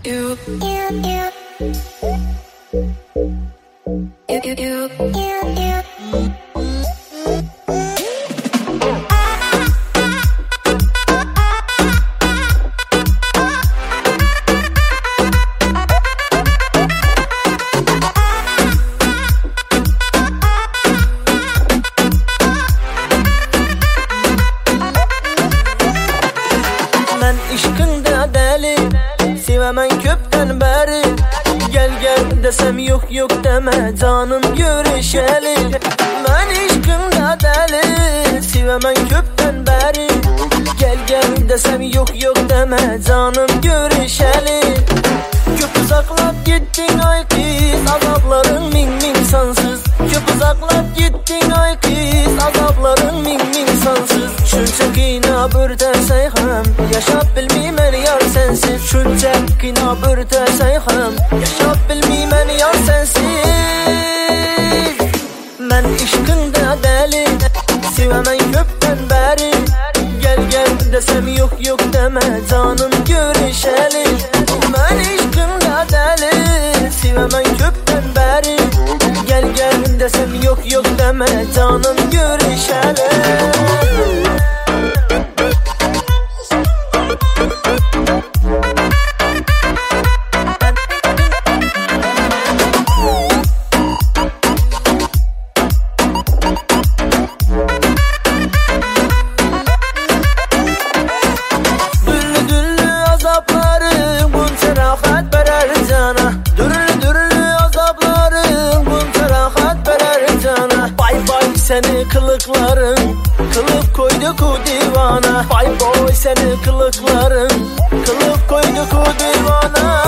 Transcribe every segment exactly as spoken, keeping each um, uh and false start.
You, you, you. You, you, you, you, you. Ben işkinde deli, sevemen köpten beri. Gel gel desem yok yok deme, canım görüşeli. Ben işkinde deli, sevemen köpten beri. Gel gel desem yok yok deme, canım görüşeli. Köp uzaklap gittin ay kız, azapların min min sansız. Köp uzaklap gittin ay kız, azapların min min sansız. Şunca kina bürtesey hem, yaşap bilmeymen yar sensiz. Şunca kina bürtesey hem, yaşap bilmeymen yar sensiz. Ben işkinde deli, sevemen köpten beri. Gel gel desem yok yok deme, canım görüşeli. Ben işkinde deli, sevemen köpten beri. Gel gel desem yok yok deme, canım görüşeli. Seni kılıkların kılıp koydu ku divana. Bay boy seni kılıkların kılıp koydu ku divana.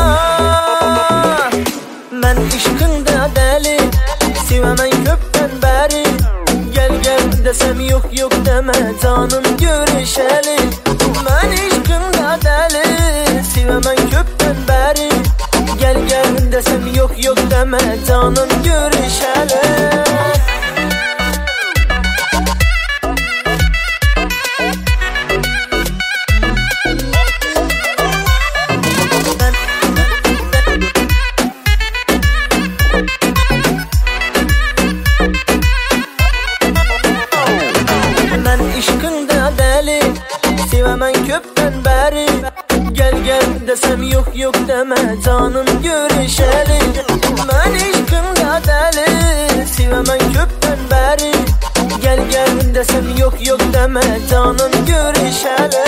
Ben işkinde deli, sevemen köpten beri. Gel gel desem yok yok deme, canım görüşeli. Ben işkinde deli, sevemen köpten beri. Gel gel desem yok yok deme, canım görüşeli. Sevemen köpten beri. Gel gel desem yok yok deme, canım görüşeli. Ben işkinde deli, sevemen köpten beri. Gel gel desem yok yok deme, canım görüşeli.